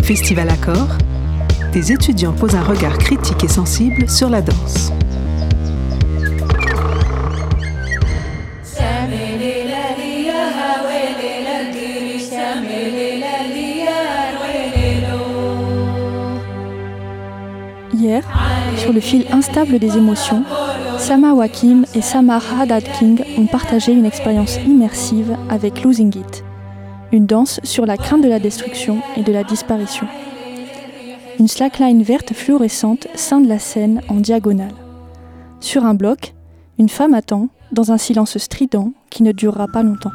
Festival Accord, des étudiants posent un regard critique et sensible sur la danse. Hier, sur le fil instable des émotions, Sama Wakim et Samar Haddad King ont partagé une expérience immersive avec Losing It, une danse sur la crainte de la destruction et de la disparition. Une slackline verte fluorescente scinde la scène en diagonale. Sur un bloc, une femme attend, dans un silence strident qui ne durera pas longtemps.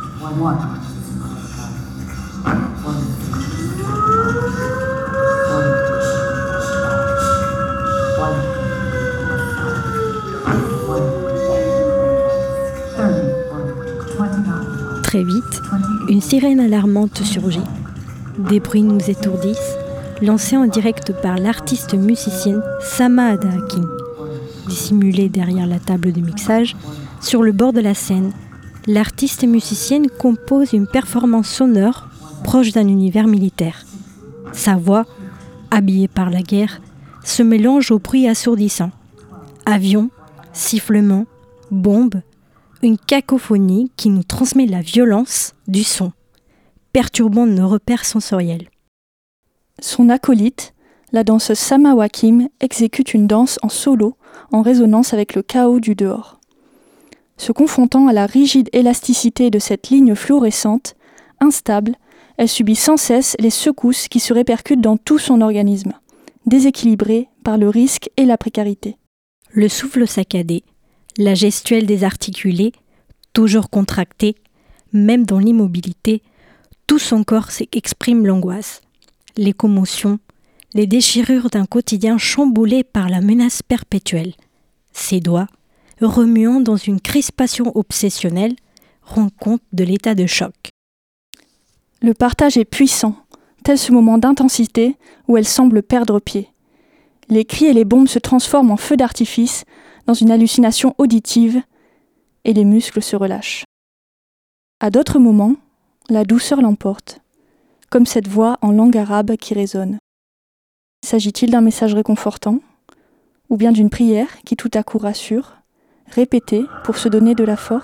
Très vite, une sirène alarmante surgit. Des bruits nous étourdissent, lancés en direct par l'artiste musicienne Sama Haddad King. Dissimulée derrière la table de mixage, sur le bord de la scène, l'artiste musicienne compose une performance sonore proche d'un univers militaire. Sa voix, habillée par la guerre, se mélange aux bruits assourdissants. Avions, sifflements, bombes, une cacophonie qui nous transmet la violence du son, perturbant nos repères sensoriels. Son acolyte, la danseuse Sama Wakim, exécute une danse en solo en résonance avec le chaos du dehors. Se confrontant à la rigide élasticité de cette ligne fluorescente, instable, elle subit sans cesse les secousses qui se répercutent dans tout son organisme, déséquilibrée par le risque et la précarité. Le souffle saccadé, la gestuelle désarticulée, toujours contractée, même dans l'immobilité, tout son corps exprime l'angoisse, les commotions, les déchirures d'un quotidien chamboulé par la menace perpétuelle. Ses doigts, remuant dans une crispation obsessionnelle, rendent compte de l'état de choc. Le partage est puissant, tel ce moment d'intensité où elle semble perdre pied. Les cris et les bombes se transforment en feux d'artifice dans une hallucination auditive et les muscles se relâchent. À d'autres moments, la douceur l'emporte, comme cette voix en langue arabe qui résonne. S'agit-il d'un message réconfortant ou bien d'une prière qui tout à coup rassure, répétée pour se donner de la force ?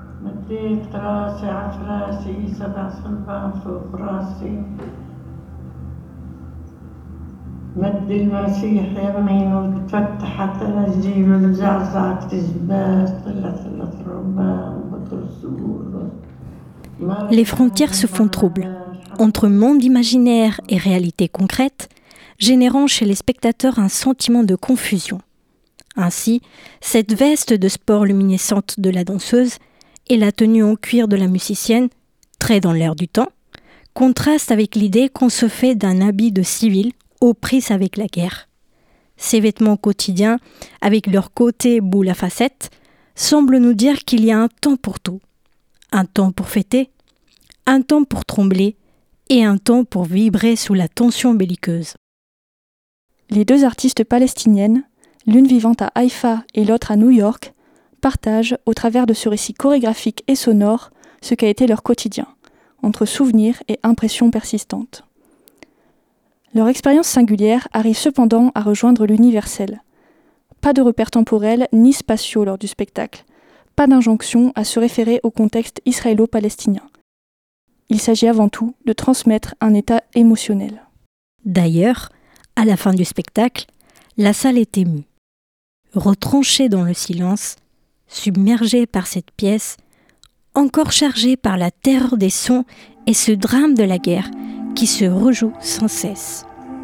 Les frontières se font troubles, entre monde imaginaire et réalité concrète, générant chez les spectateurs un sentiment de confusion. Ainsi, cette veste de sport luminescente de la danseuse et la tenue en cuir de la musicienne, très dans l'air du temps, contrastent avec l'idée qu'on se fait d'un habit de civil aux prises avec la guerre. Ces vêtements quotidiens, avec leur côté boule à facettes, semblent nous dire qu'il y a un temps pour tout. Un temps pour fêter, un temps pour trembler et un temps pour vibrer sous la tension belliqueuse. Les deux artistes palestiniennes, l'une vivant à Haïfa et l'autre à New York, partagent, au travers de ce récit chorégraphique et sonore, ce qu'a été leur quotidien, entre souvenirs et impressions persistantes. Leur expérience singulière arrive cependant à rejoindre l'universel. Pas de repères temporels ni spatiaux lors du spectacle, pas d'injonction à se référer au contexte israélo-palestinien. Il s'agit avant tout de transmettre un état émotionnel. D'ailleurs, à la fin du spectacle, la salle est émue. Retranchée dans le silence, submergée par cette pièce, encore chargée par la terreur des sons et ce drame de la guerre qui se rejoue sans cesse.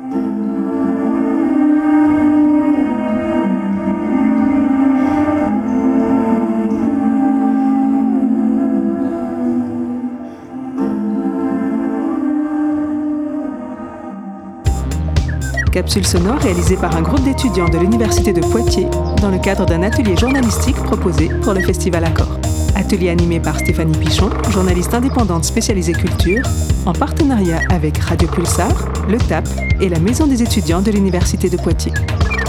Capsule sonore réalisée par un groupe d'étudiants de l'Université de Poitiers dans le cadre d'un atelier journalistique proposé pour le Festival Accord. Atelier animé par Stéphanie Pichon, journaliste indépendante spécialisée culture, en partenariat avec Radio Pulsar, le TAP et la Maison des étudiants de l'Université de Poitiers.